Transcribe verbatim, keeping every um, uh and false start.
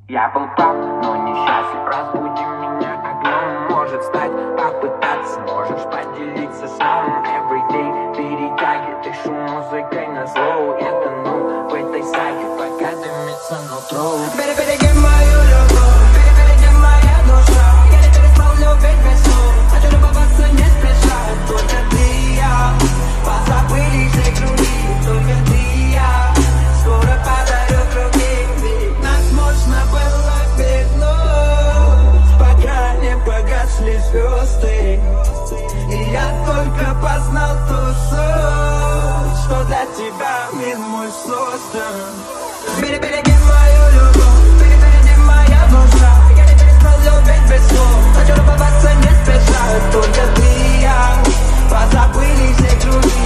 Я был прав, но несчастлив. Разбуди меня огнем, может стать, попытаться. Можешь поделиться сном. Everyday перетяги, дышу музыкой на зло. Я тону в этой саге, пока дымится нутро. Перебереги мою любовь, перебереги моя душа. Я не перестал любить без слов. Хочу любоваться не спеша. Только ты и я, позабыли все круги. Только ты и я, скоро подарю круги. Ведь нас можно было вернуть, пока не погасли звезды. И я только познал ту суть, что для тебя мир мой создан. Перебереги мою любовь, перебереги моя душа. Я не перестал любить без слов. Хочу любоваться не спеша. Только ты и я, позабыли все круги.